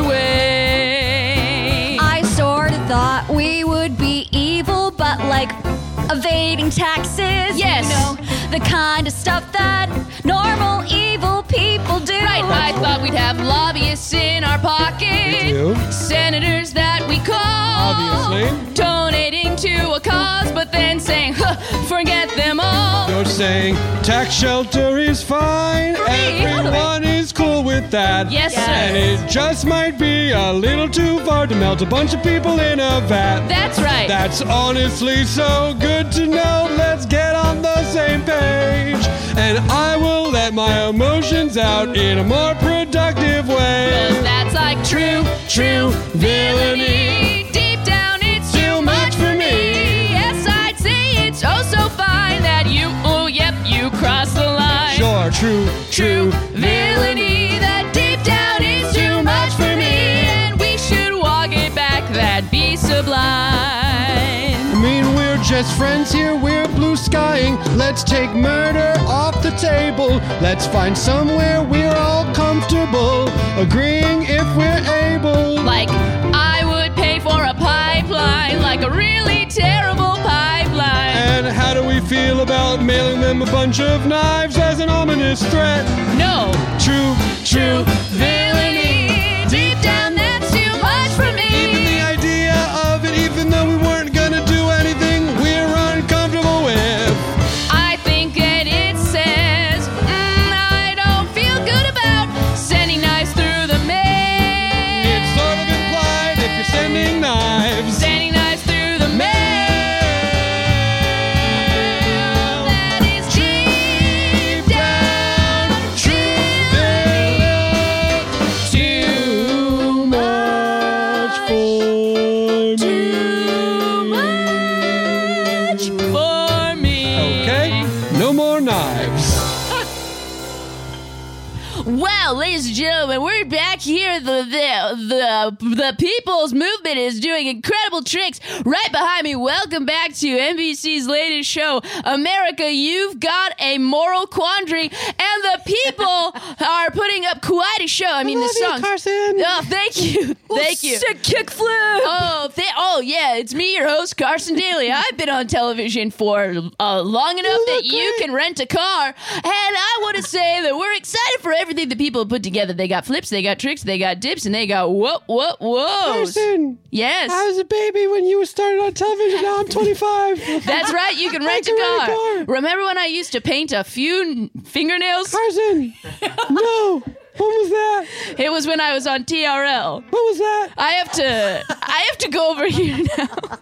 way. I sort of thought we would be evil, but like evading taxes. Yes. You know, the kind of stuff that normal evil people do. Right, I thought we'd have lobbyists in our pocket. We do. Senators that we call. Obviously. Donating to a cause, but then saying, forget them all. You're saying tax shelter is fine. Everyone is cool with that. Yes, sir. And it just might be a little too far to melt a bunch of people in a vat. That's right. That's honestly so good to know. Let's get on the same page. And I will let my emotions out in a more productive way. 'Cause that's like true villainy. Deep down, it's too much for me. Yes, I'd say it's oh so fine that you crossed the line. Sure, true Villainy that deep down is too much for me, and we should walk it back. That'd be sublime. I mean, we're just friends here, we're blue skying. Let's take murder off the table. Let's find somewhere we're all comfortable, agreeing if we're able. Like I would pay for a pipeline, like a really terrible pipeline. And how do we feel about mailing them a bunch of knives as an ominous threat? No, True villainy. Deep down, that's too much for me. Even the idea of it, even though we weren't gonna do anything we're uncomfortable with. I think that it says, I don't feel good about sending knives through the mail. It's sort of implied if you're sending knives. Sending knives through the mail. That is deep down Too much for me. for me. Okay, no more knives. Well, ladies and gentlemen, we're back here. The People's Movement is doing incredible tricks right behind me. Welcome back to NBC's latest show, America, You've Got a Moral Quandary, and the people are putting up quite a show. I mean, the song. Carson. Oh, thank you. Thank you. Sick kickflip. Oh, yeah, it's me, your host, Carson Daly. I've been on television for long enough that you can rent a car, and I want to say that we're excited for everything the people put together. They got flips, they got tricks, they got dips, and they got whoa. Carson. Yes. I was a baby when you started on television. Now I'm 25. That's right, you can rent a car. Remember when I used to paint a few fingernails? Carson. No. What was that? It was when I was on TRL. What was that? I have to go over here now.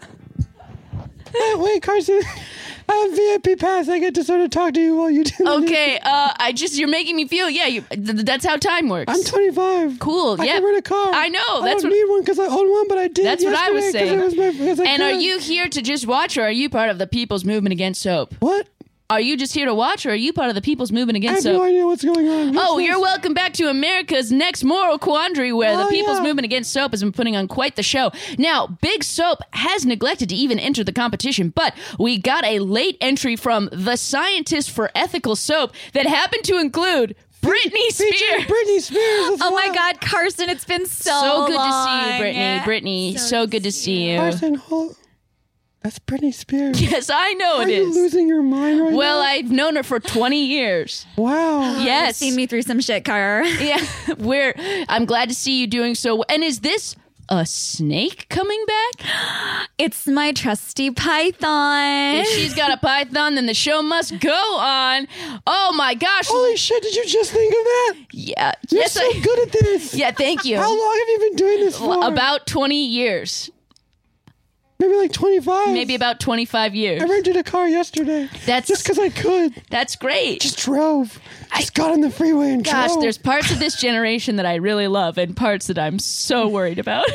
Wait, Carson. I have VIP pass. I get to sort of talk to you while you do Okay, you're making me feel, that's how time works. I'm 25. Cool, I yeah. can rent a car. I know. I don't need one because I own one, but I did. That's what I was saying. And are you here to just watch, or are you part of the People's Movement Against Soap? What? Are you just here to watch, or are you part of the People's Movement Against Soap? I have no idea what's going on. You're welcome back to America's Next Moral Quandary, where the People's Movement Against Soap has been putting on quite the show. Now, Big Soap has neglected to even enter the competition, but we got a late entry from the Scientist for Ethical Soap that happened to include Britney Spears. Britney Spears. Oh my God, Carson, it's been so good long. to see you, Brittany. Brittany, so good to see you. Carson, that's Britney Spears. Yes, I know it is. Are you losing your mind right now? Well, I've known her for 20 years. Wow. Yes. You've seen me through some shit, Car. Yeah, I'm glad to see you doing so well. And is this a snake coming back? It's my trusty python. If she's got a python, then the show must go on. Oh my gosh. Holy shit, did you just think of that? Yeah. You're so good at this. Yeah, thank you. How long have you been doing this for? About 20 years. Maybe like 25. Maybe about 25 years. I rented a car yesterday. Just because I could. That's great. Just drove. Just got on the freeway and drove. Gosh, there's parts of this generation that I really love and parts that I'm so worried about.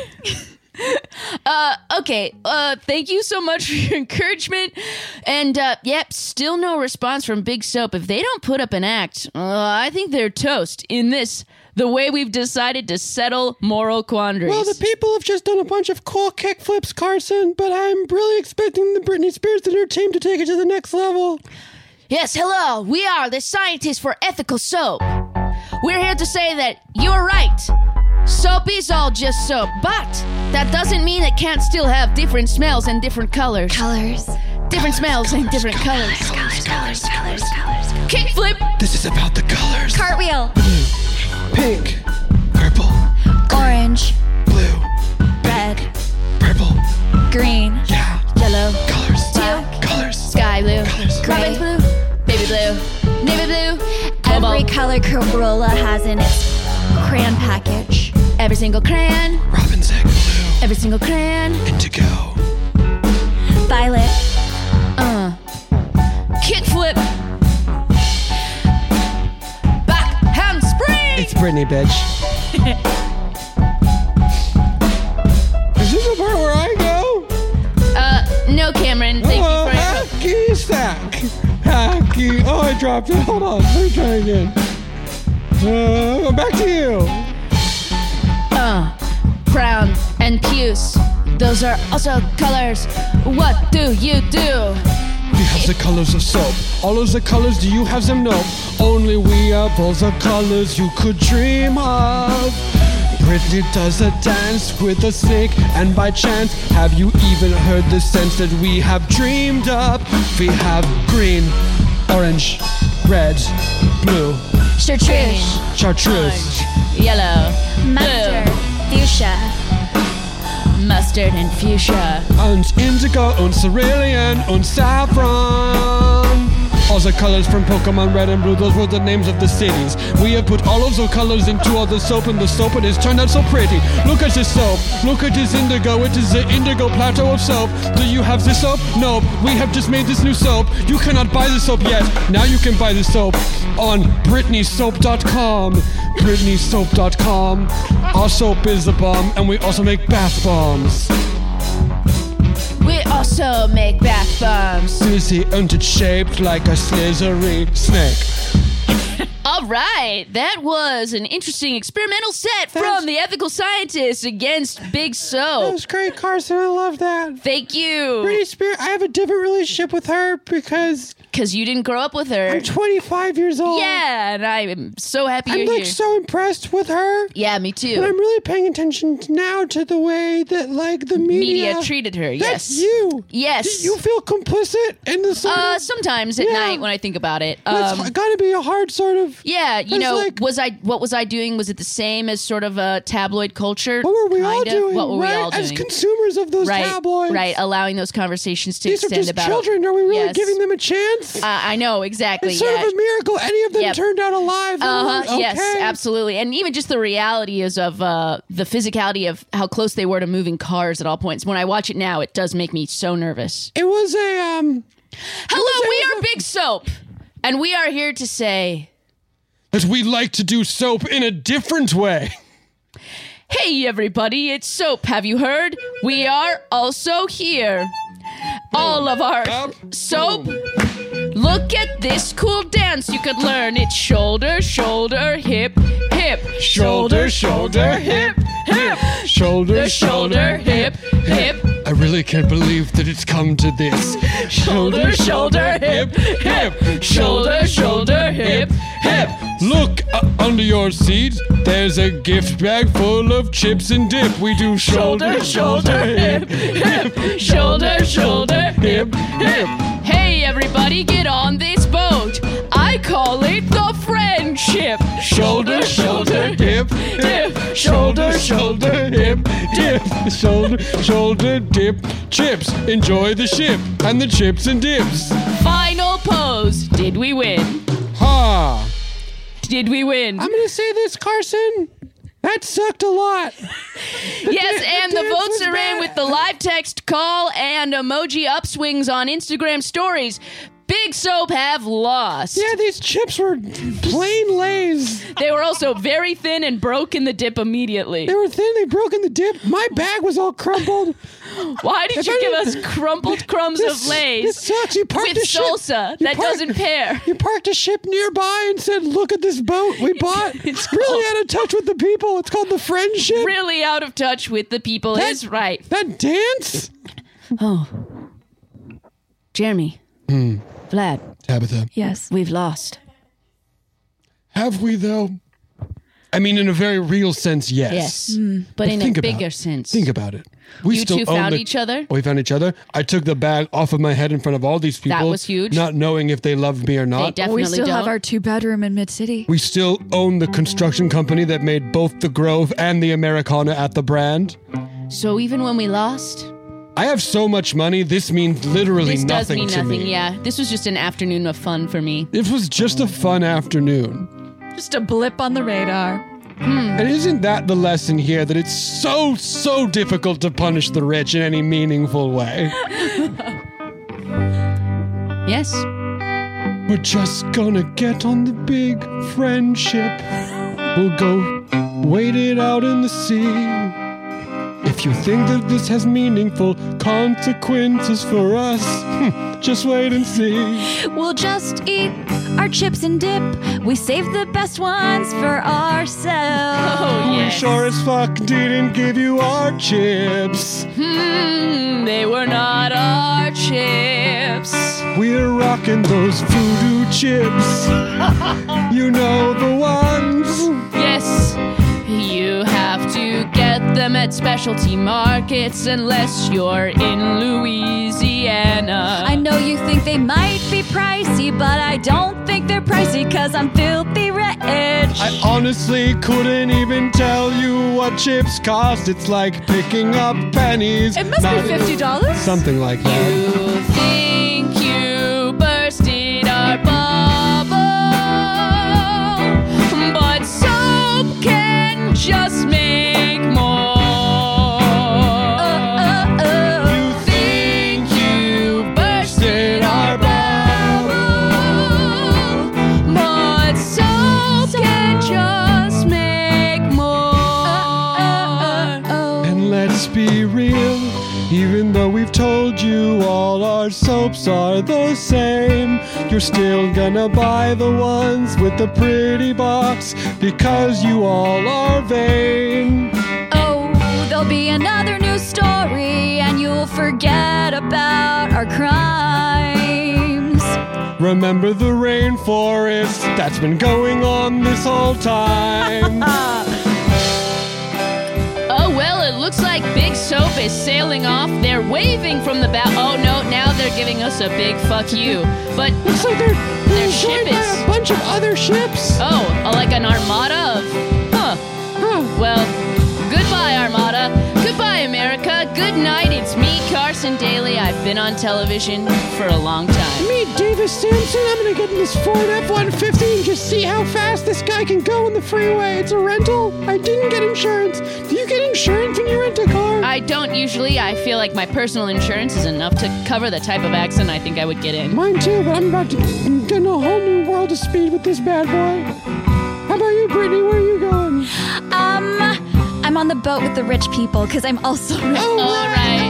Okay. Thank you so much for your encouragement. And, still no response from Big Soap. If they don't put up an act, I think they're toast in the way we've decided to settle moral quandaries. Well, the people have just done a bunch of cool kickflips, Carson, but I'm really expecting the Britney Spears and her team to take it to the next level. Yes, hello. We are the Scientists for Ethical Soap. We're here to say that you're right. Soap is all just soap, but that doesn't mean it can't still have different smells and different colors. Different smells and different colors. Colors. Kickflip. This is about the colors. Cartwheel. Pink, purple, Orange. blue, Red. purple, Green. yeah, Yellow. colors, Black. colors, Sky blue. Gray. Blue. Baby blue. Navy blue. Every Cobalt. color Corolla has in its crayon package. Every single crayon. robin's egg blue, Every single crayon. indigo, Violet. Kickflip. Back handspring. It's Britney, bitch. Is this the part where I go? No, Cameron. Thank you for your help. Hacky sack. Hacky. Oh, I dropped it. Hold on. Let me try again. Back to you. Brown and puce. Those are also colors. What do you do? We have the colors of soap. All of the colors, do you have them? No. Only we have all the colors you could dream of. Britney does a dance with a snake, and by chance, have you even heard the sense that we have dreamed up? We have green, orange, red, blue, chartreuse, Yellow. Mustard. Blue. Fuchsia. Mustard and fuchsia. and indigo, and cerulean, and saffron. All the colors from Pokemon Red and Blue, those were the names of the cities. We have put all of those colors into all the soap, and the soap, it has turned out so pretty. Look at this soap. Look at this indigo. It is the indigo plateau of soap. Do you have this soap? No. We have just made this new soap. You cannot buy the soap yet. Now you can buy the soap on BritneySoap.com. BritneySoap.com. Our soap is the bomb, and we also make bath bombs. We also make bath bombs. Fizzy and it's shaped like a slithery snake. All right. That was an interesting experimental set from the ethical scientists against Big That Soap. was great, Carson. I love that. Thank you. Britney Spears, I have a different relationship with her because Because you didn't grow up with her. I'm 25 years old. Yeah, and I'm so happy I'm you're like here. so impressed with her. Yeah, me And I'm too. really paying attention now to the way that like the media Treated her, That's yes. you. Yes. Do you feel complicit in the sort of... Sometimes at Yeah. night when I think about it. That's got to be a hard sort of... Yeah, you It's know, like- what was I doing? Was it the same as sort of a tabloid culture? What were we all Kind of? doing? What were right? we all doing? As consumers of those right, tabloids. right, allowing those conversations to These are extend just about children. Are we really Yes. giving them a chance? I know exactly. It's sort yeah. of a miracle. Any of them Yep. turned out alive. Okay. Yes, absolutely. And even just the reality is of the physicality of how close they were to moving cars at all points. When I watch it now, it does make me so nervous. It was a Hello, we are Big Soap, and we are here to say, As we like to do soap in a different way. hey everybody, it's Soap. Have you heard? We are also here. All of our soap. Look at this cool dance you could learn. It's shoulder, shoulder, hip, hip. Shoulder, shoulder, hip, hip. Shoulder, Shoulder, hip, hip. I really can't believe that it's come to this. Shoulder, shoulder, hip, hip. Shoulder, shoulder, hip, hip. Look under your seat. There's a gift bag full of chips and dip. We do Shoulder, shoulder, hip, hip. Shoulder, shoulder, hip, hip. Hey everybody, get on this boat. I call it the friendship. Shoulder, shoulder, hip, hip. Shoulder, shoulder, hip, dip. Shoulder, shoulder, dip. Chips. Enjoy the ship and the chips and dips. Final pose. Did we win? Ha! Did we win? I'm gonna say this, Carson. That sucked a lot. Yes, and the dance votes was are in bad. with the live text call and emoji upswings on Instagram stories. Big Soap have lost. Yeah, these chips were plain Lays. They were also very thin and broke in the dip immediately. They were thin. They broke in the dip. My bag was all crumpled. Why did If you I give didn't- us crumpled crumbs of Lay's This sucks. You parked with a ship. salsa? You That parked- doesn't pair. You parked a ship nearby and said, "Look at this boat we bought." It's really called- out of touch with the people. It's called the Friendship. Really out of touch with the people That- is right. That dance. Oh. Jeremy. Vlad. Tabitha, Yes. We've lost. have we though? I mean, in a very real sense, yes. Yes. But in a think about bigger it. sense. Think about it. We You still two own found the- each other? We found each other. I took the bag off of my head in front of all these people. was huge. Not knowing if they loved me or They not. definitely We still don't. have our 2-bedroom in Mid-City. We still own the construction company that made both the Grove and the Americana at the brand. So even when we lost, I have so much money, this means literally this does nothing mean to nothing. me. Yeah. This was just an afternoon of fun for me. It was just a fun afternoon. Just a blip on the radar. And isn't that the lesson here, that it's so difficult to punish the rich in any meaningful way? Yes. We're just gonna get on the big friendship. We'll go wait it out in the sea. If you think that this has meaningful consequences for us, just wait and see. We'll just eat our chips and dip. We save the best ones for ourselves. Oh, We yes. sure as fuck didn't give you our chips. They were not our chips. We're rocking those voodoo chips. You know the ones. Yes. You have to get them at specialty markets unless you're in Louisiana. I know you think they might be pricey, but I don't think they're pricey because I'm filthy rich. I honestly couldn't even tell you what chips cost. It's like picking up pennies. It must Not- be $50. Something like that. You think you bursted our bubble, but soap can just make more. You think you bursted our bubble, but soap can just make more. And let's be real, even though we've told you all soaps are the same. You're still gonna buy the ones with the pretty box because you all are vain. Oh, there'll be another new story and you'll forget about our crimes. Remember the rainforest that's been going on this whole time. Oh, well, it looks like Big Soap is sailing off. They're waving from the bow. Oh, no, now they're giving us a big fuck you. But Looks like they're their ship joined by is... a bunch of other ships. Oh, like an armada of... Huh. Well, goodbye, Armada. Goodbye, America. Good night. It's me, Carson Daly. I've been on television for a long time. Me, Davis Sampson. I'm gonna get in this Ford F-150 and just see how fast this guy can go on the freeway. It's a rental. I didn't get insurance. Do you get insurance when you rent a car? I don't usually. I feel like my personal insurance is enough to cover the type of accident I think I would get in. Mine too, but I'm about to get in a whole new world of speed with this bad boy. How about you, Brittany? Where are you going? I'm on the boat with the rich people because I'm also rich. All right.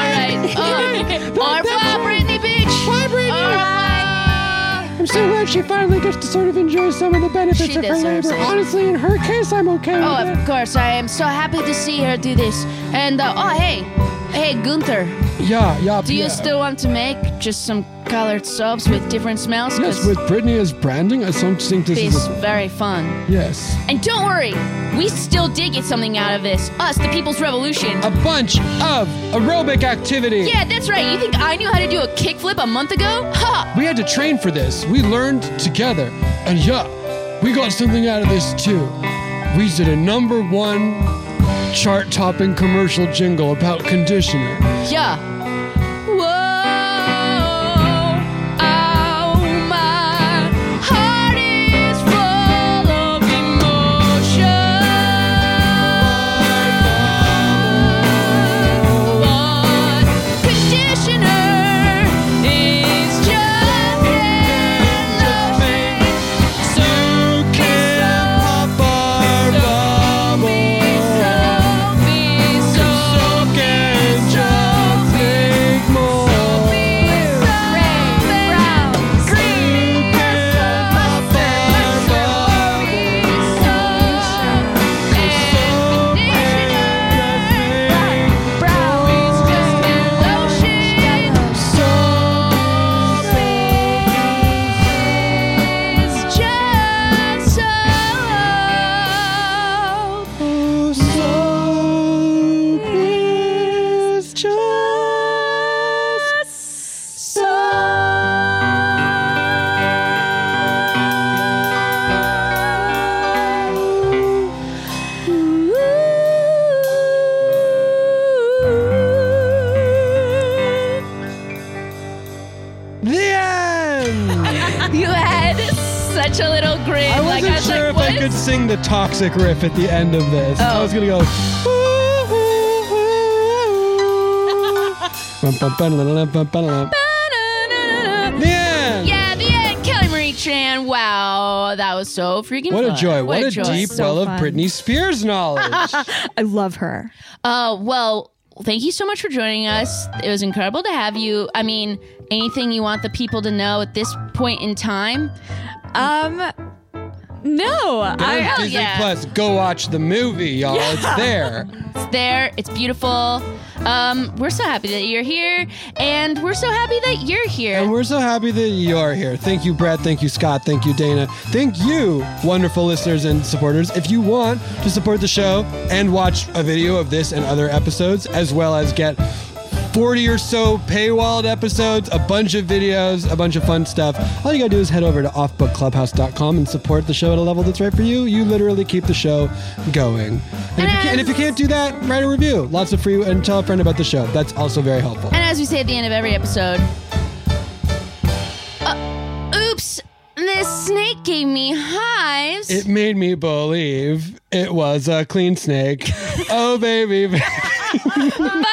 Au revoir, Brittany, bitch. Bye, Brittany. Au revoir. I'm so glad she finally gets to sort of enjoy some of the benefits She of her deserves labor. it. Honestly, in her case, I'm okay Oh, with it. of course. I am so happy to see her do this. And, hey, Gunther. Yeah. Do you still want to make just some colored soaps with different smells? Yes, 'Cause with Brittany as branding, I don't think this it's is very fun. Yes. And don't worry, we still did get something out of this. Us, the People's Revolution. A bunch of aerobic activity. Yeah, that's right. You think I knew how to do a kickflip a month ago? Ha! We had to train for this. We learned together. And yeah, we got something out of this too. We did a #1 chart-topping commercial jingle about conditioner. Yeah. Whoa, oh, my heart is full of emotion. But conditioner is just enough. So can pop our bubbles. So can just make more. You had such a little grin. I wasn't sure if I could sing the toxic riff at the end of this. I was gonna go. The end. Yeah, the end. Kelly Marie Tran. Wow, that was so freaking What fun. a joy. What a joy. deep well of fun. Britney Spears knowledge. I love her. Well, thank you so much for joining us. It was incredible to have you. I mean, anything you want the people to know at this point in time? No. Go to Disney yeah. Plus. Go watch the movie, y'all. It's there. It's there. It's beautiful. We're so happy that you're here, and we're so happy that you're here. And we're so happy that you're here. Thank you, Brett. Thank you, Scott. Thank you, Dana. Thank you, wonderful listeners and supporters. If you want to support the show and watch a video of this and other episodes, as well as get 40 or so paywalled episodes, a bunch of videos, a bunch of fun stuff, all you gotta do is head over to offbookclubhouse.com and support the show at a level that's right for you. You literally keep the show going. And if you can't do that, write a review. Lots of free, and tell a friend about the show. That's also very helpful. And as we say at the end of every episode, oops, this snake gave me hives. It made me believe it was a clean snake. Oh, baby. Bye.